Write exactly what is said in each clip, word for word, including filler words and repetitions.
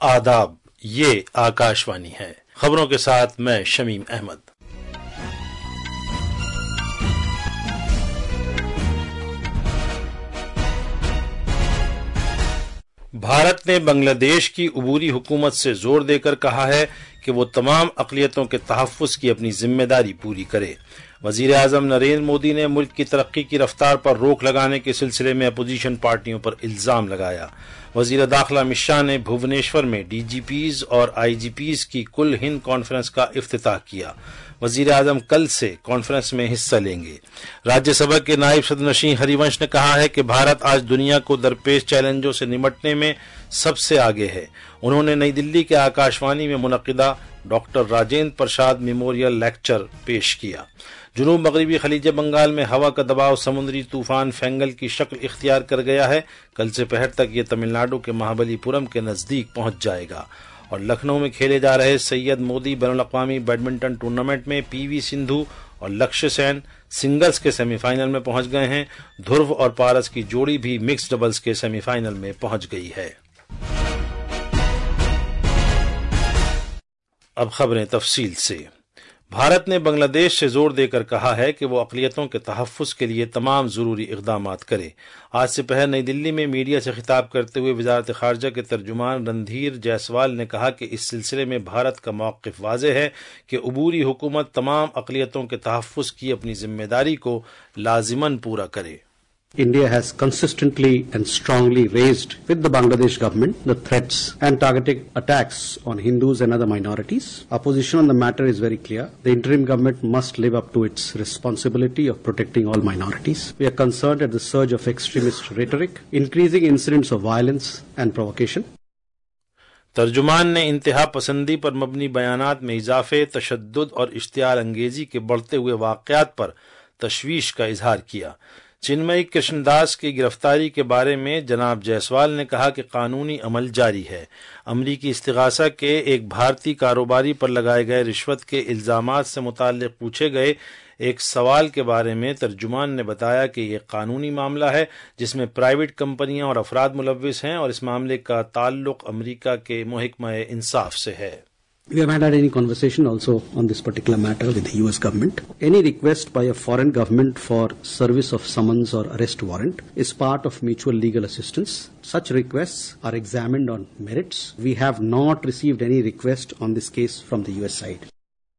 آداب، یہ آکاشوانی ہے۔ خبروں کے ساتھ میں شمیم احمد۔ بھارت نے بنگلہ دیش کی عبوری حکومت سے زور دے کر کہا ہے کہ وہ تمام اقلیتوں کے تحفظ کی اپنی ذمہ داری پوری کرے۔ وزیر اعظم نریندر مودی نے ملک کی ترقی کی رفتار پر روک لگانے کے سلسلے میں اپوزیشن پارٹیوں پر الزام لگایا۔ وزیر داخلہ امت شاہ نے بھونیشور میں ڈی جی پیز اور آئی جی پیز کی کل ہند کانفرنس کا افتتاح کیا۔ وزیر اعظم کل سے کانفرنس میں حصہ لیں گے۔ راجیہ سبھا کے نائب صدر نشین ہری ونش نے کہا ہے کہ بھارت آج دنیا کو درپیش چیلنجوں سے نمٹنے میں سب سے آگے ہے۔ انہوں نے نئی دلی کے آکاشوانی میں منعقدہ doctor Rajendra Prasad memorial lecture پیش کیا۔ جنوب مغربی خلیج بنگال میں ہوا کا دباؤ سمندری طوفان فینگل کی شکل اختیار کر گیا ہے۔ کل سے پہر تک یہ تمل ناڈو کے مہابلی پورم کے نزدیک پہنچ جائے گا۔ اور لکھنؤ میں کھیلے جا رہے سید مودی بین الاقوامی بیڈمنٹن ٹورنامنٹ میں پی وی سندھو اور لکشیہ سین سنگلز کے سیمی فائنل میں پہنچ گئے ہیں۔ دھرو اور پارس کی جوڑی بھی مکس ڈبلز کے سیمی فائنل میں پہنچ گئی ہے۔ اب خبریں تفصیل سے۔ بھارت نے بنگلہ دیش سے زور دے کر کہا ہے کہ وہ اقلیتوں کے تحفظ کے لیے تمام ضروری اقدامات کرے۔ آج سے پہر نئی دلی میں میڈیا سے خطاب کرتے ہوئے وزارت خارجہ کے ترجمان رندھیر جیسوال نے کہا کہ اس سلسلے میں بھارت کا موقف واضح ہے کہ عبوری حکومت تمام اقلیتوں کے تحفظ کی اپنی ذمہ داری کو لازماً پورا کرے۔ India has consistently and strongly raised with the Bangladesh government the threats and targeted attacks on Hindus and other minorities. Our position on the matter is very clear. The interim government must live up to its responsibility of protecting all minorities. We are concerned at the surge of extremist rhetoric, increasing incidents of violence and provocation. ترجمان نے انتہا پسندی پر مبنی بیانات میں اضافے، تشدد اور اشتعال انگیزی کے بڑھتے ہوئے واقعات پر تشویش کا اظہار کیا۔ چنمئی کرشن داس کی گرفتاری کے بارے میں جناب جیسوال نے کہا کہ قانونی عمل جاری ہے۔ امریکی استغاثہ کے ایک بھارتی کاروباری پر لگائے گئے رشوت کے الزامات سے متعلق پوچھے گئے ایک سوال کے بارے میں ترجمان نے بتایا کہ یہ قانونی معاملہ ہے جس میں پرائیویٹ کمپنیاں اور افراد ملوث ہیں اور اس معاملے کا تعلق امریکہ کے محکمہ انصاف سے ہے۔ We have not had any conversation also on this particular matter with the U S government. Any request by a foreign government for service of summons or arrest warrant is part of mutual legal assistance. Such requests are examined on merits. We have not received any request on this case from the U S side.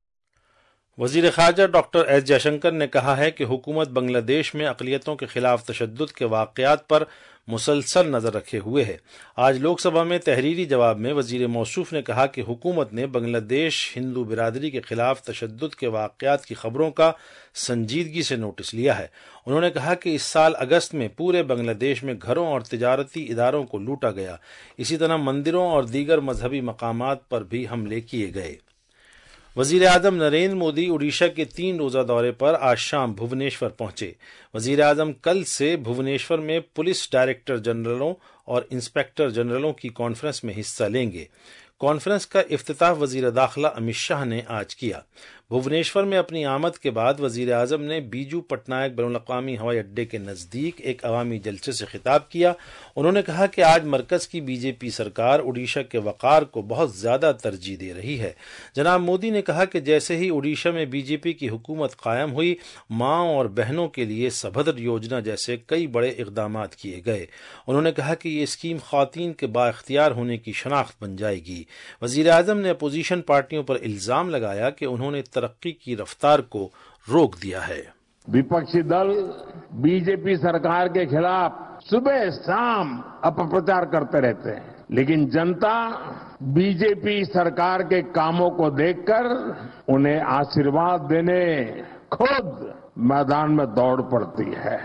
وزیر خارجہ doctor S J Shankar نے کہا ہے کہ حکومت بنگلہ دیش میں اقلیتوں کے خلاف تشدد کے واقعات پر مسلسل نظر رکھے ہوئے ہے۔ آج لوک سبھا میں تحریری جواب میں وزیر موصوف نے کہا کہ حکومت نے بنگلہ دیش ہندو برادری کے خلاف تشدد کے واقعات کی خبروں کا سنجیدگی سے نوٹس لیا ہے۔ انہوں نے کہا کہ اس سال اگست میں پورے بنگلہ دیش میں گھروں اور تجارتی اداروں کو لوٹا گیا۔ اسی طرح مندروں اور دیگر مذہبی مقامات پر بھی حملے کیے گئے۔ وزیر اعظم نریندر مودی اڈیشہ کے تین روزہ دورے پر آج شام بھونیشور پہنچے۔ وزیر اعظم کل سے بھونیشور میں پولیس ڈائریکٹر جنرلوں اور انسپکٹر جنرلوں کی کانفرنس میں حصہ لیں گے۔ کانفرنس کا افتتاح وزیر داخلہ امت شاہ نے آج کیا۔ بھونیشور میں اپنی آمد کے بعد وزیر اعظم نے بیجو پٹنائک بین الاقوامی ہوائی اڈے کے نزدیک ایک عوامی جلسے سے خطاب کیا۔ انہوں نے کہا کہ آج مرکز کی بی جے پی سرکار اڈیشہ کے وقار کو بہت زیادہ ترجیح دے رہی ہے۔ جناب مودی نے کہا کہ جیسے ہی اڈیشہ میں بی جے پی کی حکومت قائم ہوئی، ماؤں اور بہنوں کے لیے سبھدر یوجنا جیسے کئی بڑے اقدامات کیے گئے۔ انہوں نے کہا کہ یہ اسکیم خواتین کے بااختیار ہونے کی شناخت بن جائے گی۔ وزیر اعظم نے اپوزیشن پارٹیوں پر الزام لگایا کہ انہوں نے ترقی کی رفتار کو روک دیا ہے۔ विपक्षी दल बीजेपी सरकार के खिलाफ सुबह शाम अपप्रचार करते रहते हैं, लेकिन जनता बीजेपी सरकार के कामों को देखकर उन्हें आशीर्वाद देने खुद मैदान में दौड़ पड़ती है।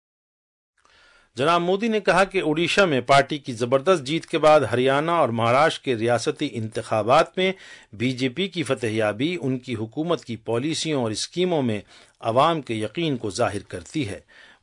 جناب مودی نے کہا کہ اڈیشہ میں پارٹی کی زبردست جیت کے بعد ہریانہ اور مہاراشٹر کے ریاستی انتخابات میں بی جے پی کی فتح یابی ان کی حکومت کی پالیسیوں اور اسکیموں میں عوام کے یقین کو ظاہر کرتی ہے۔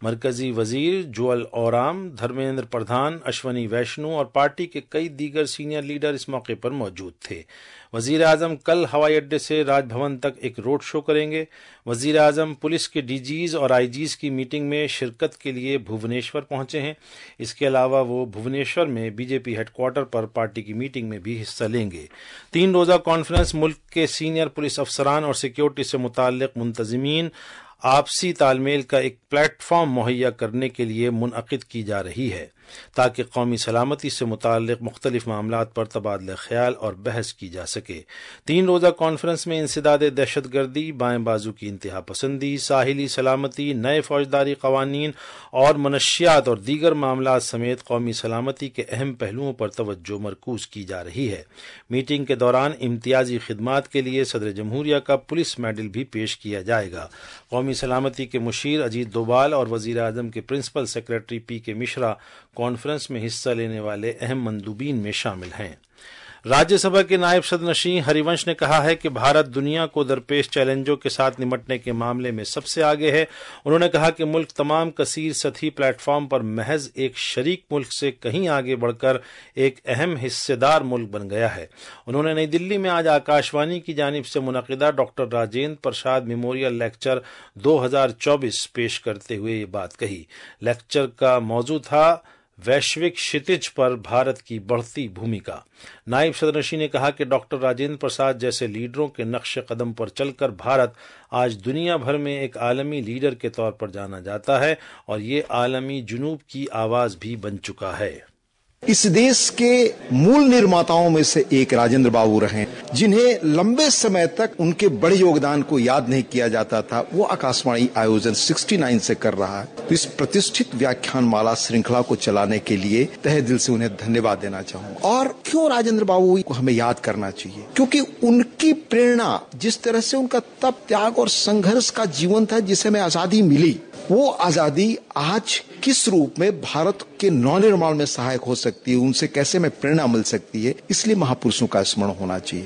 مرکزی وزیر جوئل اورام، دھرمیندر پردھان، اشونی ویشنو اور پارٹی کے کئی دیگر سینئر لیڈر اس موقع پر موجود تھے۔ وزیر اعظم کل ہوائی اڈے سے راج بھون تک ایک روڈ شو کریں گے۔ وزیر اعظم پولیس کے ڈی جیز اور آئی جیز کی میٹنگ میں شرکت کے لیے بھونیشور پہنچے ہیں۔ اس کے علاوہ وہ بھونیشور میں B J P headquarter پر پارٹی کی میٹنگ میں بھی حصہ لیں گے۔ تین روزہ کانفرنس ملک کے سینئر پولیس افسران اور سیکیورٹی سے متعلق منتظمین آپسی تال میل کا ایک پلیٹ فارم مہیا کرنے کے لیے منعقد کی جا رہی ہے تاکہ قومی سلامتی سے متعلق مختلف معاملات پر تبادلہ خیال اور بحث کی جا سکے۔ تین روزہ کانفرنس میں انسداد دہشت گردی، بائیں بازو کی انتہا پسندی، ساحلی سلامتی، نئے فوجداری قوانین اور منشیات اور دیگر معاملات سمیت قومی سلامتی کے اہم پہلوؤں پر توجہ مرکوز کی جا رہی ہے۔ میٹنگ کے دوران امتیازی خدمات کے لیے صدر جمہوریہ کا پولیس میڈل بھی پیش کیا جائے گا۔ قومی سلامتی کے مشیر اجیت دوبال اور وزیر اعظم کے پرنسپل سیکرٹری پی کے مشرا کانفرنس میں حصہ لینے والے اہم مندوبین میں شامل ہیں۔ راجیہ سبھا کے نائب صدر نشین ہری ونش نے کہا ہے کہ بھارت دنیا کو درپیش چیلنجوں کے ساتھ نمٹنے کے معاملے میں سب سے آگے ہے۔ انہوں نے کہا کہ ملک تمام کثیر سطحی پلیٹ فارم پر محض ایک شریک ملک سے کہیں آگے بڑھ کر ایک اہم حصے دار ملک بن گیا ہے۔ انہوں نے نئی دلی میں آج آکاش وانی کی جانب سے منعقدہ doctor Rajendra Prasad memorial lecture دو ہزار چوبیس پیش کرتے ہوئے یہ بات کہی۔ لیکچر کا موضوع تھا ویشوک شتج پر بھارت کی بڑھتی بھومکا۔ نائب صدر نشین نے کہا کہ ڈاکٹر راجندر پرساد جیسے لیڈروں کے نقش قدم پر چل کر بھارت آج دنیا بھر میں ایک عالمی لیڈر کے طور پر جانا جاتا ہے اور یہ عالمی جنوب کی آواز بھی بن چکا ہے۔ اس دیش کے مول نرماتاؤں میں سے ایک راجندر بابو رہے، جنہیں لمبے سمے تک ان کے بڑے یوگدان کو یاد نہیں کیا جاتا تھا۔ وہ آکاشوانی آیوجن سکسٹی نائن سے کر رہا ہے، تو اس پرتشٹھت ویاکھان مالا شرنکھلا کو چلانے کے لیے تہہ دل سے انہیں دھنیہ واد دینا چاہوں گا۔ اور کیوں راجندر بابو کو ہمیں یاد کرنا چاہیے؟ کیونکہ ان کی پریرنا، جس طرح سے ان کا تپ تیاگ اور سنگھرش کا جیون تھا جسے ہمیں آزادی ملی، وہ آزادی آج کس روپ میں بھارت کے نو نرمان میں سہایک ہو سکتی ہے، ان سے کیسے میں پریرنا مل سکتی ہے، اس لیے مہاپرشوں کا اسمرن ہونا چاہیے۔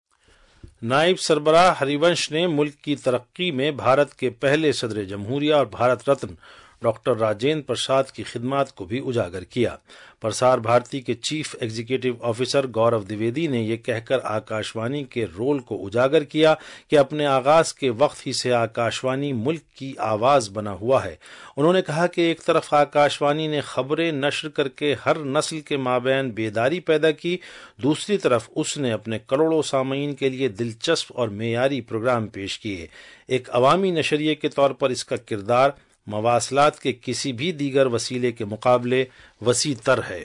نائب سربراہ ہری ونش نے ملک کی ترقی میں بھارت کے پہلے صدر جمہوریہ اور بھارت رتن ڈاکٹر راجندر پرساد کی خدمات کو بھی اجاگر کیا۔ پرسار بھارتی کے chief executive officer Gaurav Dwivedi نے یہ کہہ کر آکاشوانی کے رول کو اجاگر کیا کہ اپنے آغاز کے وقت ہی سے آکاشوانی ملک کی آواز بنا ہوا ہے۔ انہوں نے کہا کہ ایک طرف آکاشوانی نے خبریں نشر کر کے ہر نسل کے مابین بیداری پیدا کی، دوسری طرف اس نے اپنے کروڑوں سامعین کے لیے دلچسپ اور معیاری پروگرام پیش کیے۔ ایک عوامی نشریے کے طور پر اس کا کردار مواصلات کے کسی بھی دیگر وسیلے کے مقابلے وسیع تر ہے۔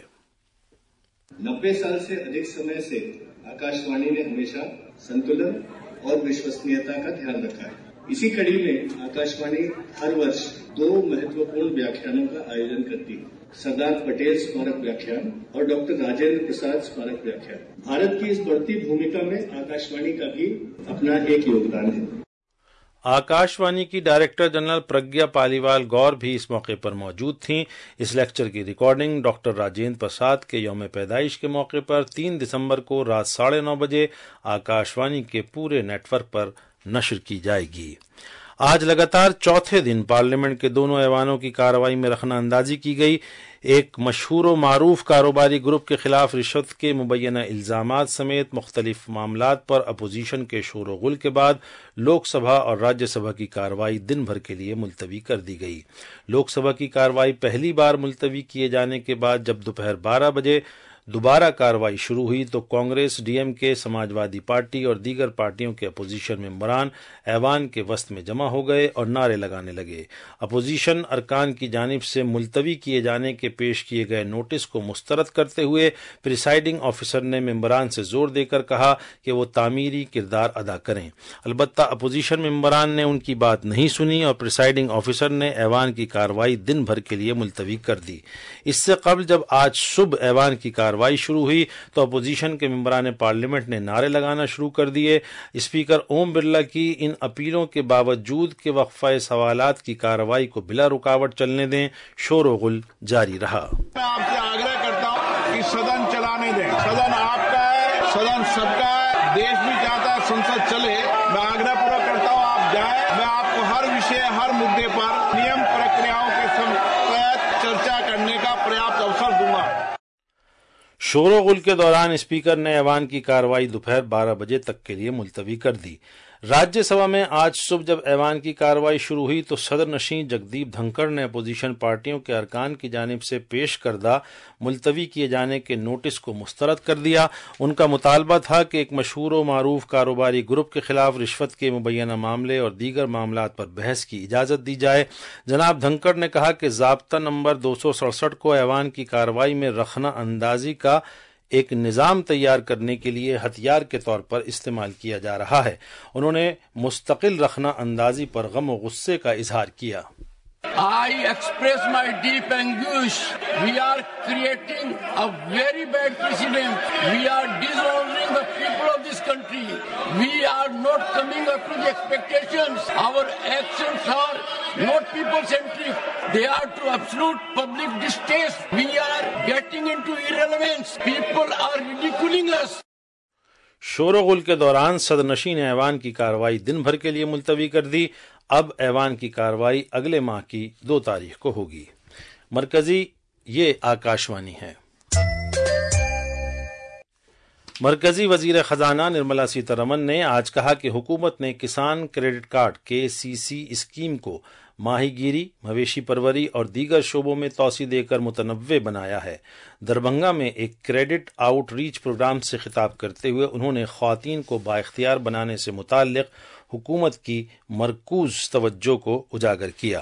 نبے سال سے ادھک سمے سے آکاشوانی نے ہمیشہ سنتولن اور وشوسنیتا کا دھیان رکھا ہے۔ اسی کڑی میں آکاشوانی ہر ورش دو مہتوپورن ویاکھانوں کا آیوجن کرتی ہے، سردار پٹیل اسمارک ویاکھان اور ڈاکٹر راجندر پرساد اسمارک ویاکھان۔ بھارت کی اس بڑھتی بھومکا میں آکاشوانی کا بھی اپنا ایک یوگدان ہے۔ آکاشوانی کی ڈائریکٹر جنرل پرگیا پالیوال گور بھی اس موقع پر موجود تھیں۔ اس لیکچر کی ریکارڈنگ ڈاکٹر راجندر پرساد کے یوم پیدائش کے موقع پر تین دسمبر کو رات ساڑھے نو بجے آکاشوانی کے پورے نیٹ ورک پر نشر کی جائے گی۔ آج لگاتار چوتھے دن پارلیمنٹ کے دونوں ایوانوں کی کارروائی میں رخنہ اندازی کی گئی۔ ایک مشہور و معروف کاروباری گروپ کے خلاف رشوت کے مبینہ الزامات سمیت مختلف معاملات پر اپوزیشن کے شور و غل کے بعد لوک سبھا اور راجیہ سبھا کی کارروائی دن بھر کے لیے ملتوی کر دی گئی۔ لوک سبھا کی کارروائی پہلی بار ملتوی کیے جانے کے بعد جب دوپہر بارہ بجے دوبارہ کارروائی شروع ہوئی تو کانگریس، ڈی ایم کے، سماجوادی پارٹی اور دیگر پارٹیوں کے اپوزیشن ممبران ایوان کے وسط میں جمع ہو گئے اور نعرے لگانے لگے۔ اپوزیشن ارکان کی جانب سے ملتوی کیے جانے کے پیش کیے گئے نوٹس کو مسترد کرتے ہوئے پریسائڈنگ آفیسر نے ممبران سے زور دے کر کہا کہ وہ تعمیری کردار ادا کریں۔ البتہ اپوزیشن ممبران نے ان کی بات نہیں سنی اور پریسائڈنگ آفیسر نے ایوان کی کارروائی دن بھر کے لیے ملتوی کر دی۔ اس سے قبل جب آج صبح ایوان کی کارروائی شروع ہوئی تو اپوزیشن کے ممبران پارلیمنٹ نے نعرے لگانا شروع کر دیے۔ اسپیکر اوم برلا کی ان اپیلوں کے باوجود کہ وقفہ سوالات کی کارروائی کو بلا رکاوٹ چلنے دیں، شور و غل جاری رہا۔ میں آپ سے آگرہ کرتا ہوں کہ سدن چلانے دیں، سدن آپ کا ہے، سدن सबका देश भी चाहता है संसद चले। मैं आग्रह पूरा करता हूँ आप जाएं। मैं आपको हर विषय, हर मुद्दे पर नियम प्रक्रियाओं के तहत चर्चा करने का पर्याप्त अवसर दूंगा। शोरगुल के दौरान स्पीकर ने ऐवान की कार्रवाई दोपहर बारह बजे तक के लिए मुलतवी कर दी। राज्यसभा में आज सुबह जब ऐवान की कार्रवाई शुरू हुई तो सदर नशीं जगदीप धनखड़ ने अपोजिशन पार्टियों के अरकान की जानिब से पेश करदा मुलतवी किए जाने के नोटिस को मुस्तरद कर दिया। उनका मुतालबा था कि एक मशहूर व मारूफ कारोबारी ग्रुप के खिलाफ रिश्वत के मुबैना मामले और दीगर मामलात पर बहस की इजाजत दी जाए। जनाब धनखड़ ने कहा कि ज़ाब्ता नंबर दो सौ सड़सठ को ऐवान की कार्रवाई में रखना अंदाजी का एक निज़ाम तैयार करने के लिए हथियार के तौर पर इस्तेमाल किया जा रहा है। उन्होंने मुस्तकिल रखना अंदाजी पर गम और गुस्से का इजहार किया। I express my deep anguish. We are creating a very bad precedent. We are dishonoring the people of this country. We are not coming up to the expectations. Our actions are not people-centric. They are to absolute public distaste. We are getting into irrelevance. People are ridiculing us. शोरगुल के दौरान सदनशीं ने ऐवान की कार्रवाई दिन भर के लिए मुलतवी कर दी। अब ऐवान की कार्रवाई अगले माह की दो तारीख को होगी। मरकजी ये आकाशवाणी है। मरकजी वजीर खजाना निर्मला सीतारमन ने आज कहा कि हुकूमत ने किसान क्रेडिट कार्ड के सी सी स्कीम को माहीगीरी, मवेशी परवरी और दीगर शोबों में तोसी देकर मुतनव्वे बनाया है। दरभंगा में एक क्रेडिट आउटरीच प्रोग्राम से खिताब करते हुए उन्होंने ख्वातीन को बाइख्तियार बनाने से मुताल्लिक हुकूमत की मरकूज तवज्जो को उजागर किया।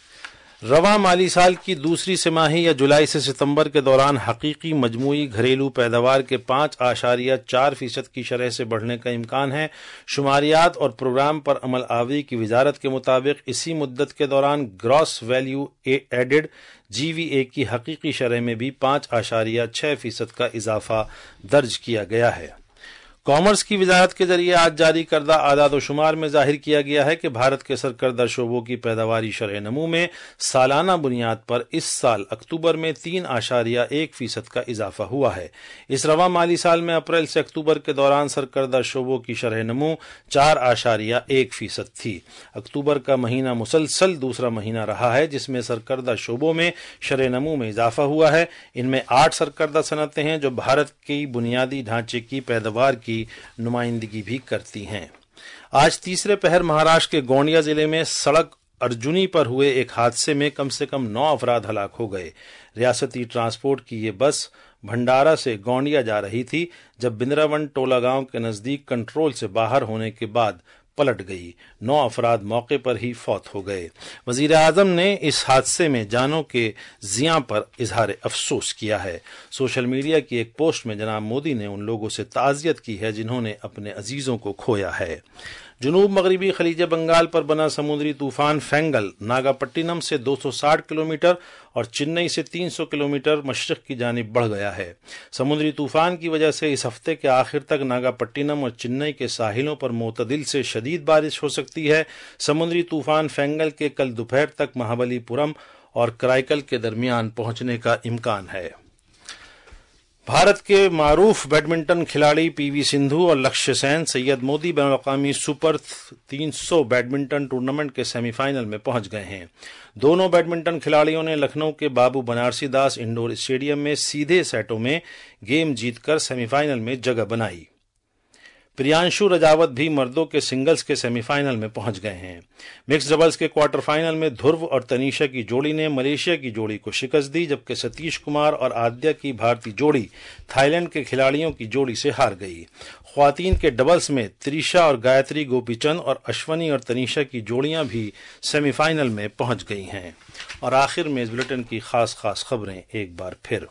रवां माली साल की दूसरी तिमाही या जुलाई से सितंबर के दौरान हकीकी मजमूई घरेलू पैदावार के पाँच आशारिया चार फीसद की शरह से बढ़ने का इम्कान है। शुमारियात और प्रोग्राम पर अमल आवरी की वजारत के मुताबिक इसी मुद्दत के दौरान gross value added G V A की हकीकी शरह में भी पाँच आशारिया छह फीसद का इजाफा दर्ज किया गया है। कॉमर्स की वजारत के जरिए आज जारी करदा आदाद शुमार में जाहिर किया गया है कि भारत के सरकर्दा शोबों की पैदावारी शरह नमू में सालाना बुनियाद पर इस साल अक्टूबर में तीन आशारिया एक फीसद का इजाफा हुआ है। इस रवा माली साल में अप्रैल से अक्टूबर के दौरान सरकर्दा शोबों की शरह नमू चार आशारिया एक फीसद थी। अक्टूबर का महीना मुसलसल दूसरा महीना रहा है जिसमें सरकर्दा शोबों में शरह नमू में इजाफा हुआ है। इनमें आठ सरकर्दा सनतें हैं जो भारत की बुनियादी ढांचे की पैदावार की नुमाइंदगी भी करती हैं। आज तीसरे पहर महाराष्ट्र के गोंडिया जिले में सड़क अर्जुनी पर हुए एक हादसे में कम से कम नौ अफराद हलाक हो गए। रियासती ट्रांसपोर्ट की ये बस भंडारा से गोंडिया जा रही थी जब बिंद्रावन टोला गांव के नजदीक कंट्रोल से बाहर होने के बाद पलट गई। नौ अफराद मौके पर ही फौत हो गए। वजीर आजम ने इस हादसे में जानों के जियां पर इजहार अफसोस किया है। सोशल मीडिया की एक पोस्ट में जनाब मोदी ने उन लोगों से ताज़ियत की है जिन्होंने अपने अजीजों को खोया है। जनूब मगरबी खलीज बंगाल पर बना समुद्री तूफान फेंगल नागापट्टिनम से दो सौ साठ किलोमीटर और चेन्नई से तीन सौ किलोमीटर मशरिक की जानिब बढ़ गया है। समुद्री तूफान की वजह से इस हफ्ते के आखिर तक नागापट्टिनम और चेन्नई के साहिलों पर मोतदिल से शदीद बारिश हो सकती है। समुद्री तूफान फेंगल के कल दोपहर तक महाबलीपुरम और कराईकल के दरमियान पहुंचने का इम्कान है। भारत के मारूफ बैडमिंटन खिलाड़ी पीवी सिंधु और लक्ष्य सेन सैयद मोदी बैनुल-अक़वामी सुपर तीन सौ बैडमिंटन टूर्नामेंट के सेमीफाइनल में पहुंच गए हैं। दोनों बैडमिंटन खिलाड़ियों ने लखनऊ के बाबू बनारसी दास इंडोर स्टेडियम में सीधे सेटों में गेम जीतकर सेमीफाइनल में जगह बनाई। प्रियांशु रजावत भी मर्दों के सिंगल्स के सेमीफाइनल में पहुंच गए हैं। मिक्स डबल्स के क्वार्टर फाइनल में ध्रुव और तनीषा की जोड़ी ने मलेशिया की जोड़ी को शिकस्त दी जबकि सतीश कुमार और आद्या की भारतीय जोड़ी थाईलैंड के खिलाड़ियों की जोड़ी से हार गई। ख्वातीन के डबल्स में त्रिशा और गायत्री गोपीचंद और अश्वनी और तनीषा की जोड़ियां भी सेमीफाइनल में पहुंच गई हैं। और आखिर में इस बुलेटिन की खास खास खबरें एक बार फिर।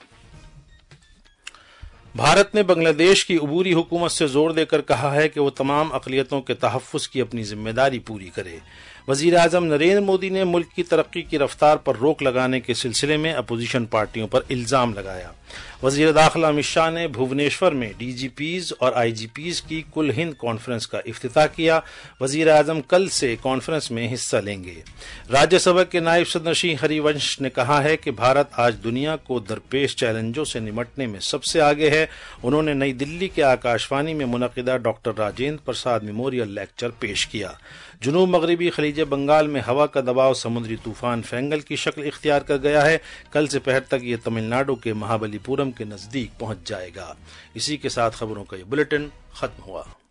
भारत ने बांग्लादेश की अबूरी हुकूमत से जोर देकर कहा है कि वो तमाम अक़लियतों के तहफ़्फ़ुज़ की अपनी जिम्मेदारी पूरी करे। वज़ीर आज़म नरेंद्र मोदी ने मुल्क की तरक्की की रफ्तार पर रोक लगाने के सिलसिले में अपोजिशन पार्टियों पर इल्ज़ाम लगाया। وزیر داخلہ امت شاہ نے بھونیشور میں ڈی جی پیز اور آئی جی پیز کی کل ہند کانفرنس کا افتتاح کیا۔ وزیر اعظم کل سے کانفرنس میں حصہ لیں گے۔ راجیہ سبھا کے نائب صدر نشین ہری ونش نے کہا ہے کہ بھارت آج دنیا کو درپیش چیلنجوں سے نمٹنے میں سب سے آگے ہے۔ انہوں نے نئی دلی کے آکاش وانی میں منعقدہ doctor Rajendra Prasad memorial lecture پیش کیا۔ جنوب مغربی خلیج بنگال میں ہوا کا دباؤ سمندری طوفان فینگل کی شکل اختیار کر گیا ہے۔ کل سے پہر تک یہ تمل ناڈو کے مہابلی پورم کے نزدیک پہنچ جائے گا۔ اسی کے ساتھ خبروں کا یہ بلیٹن ختم ہوا۔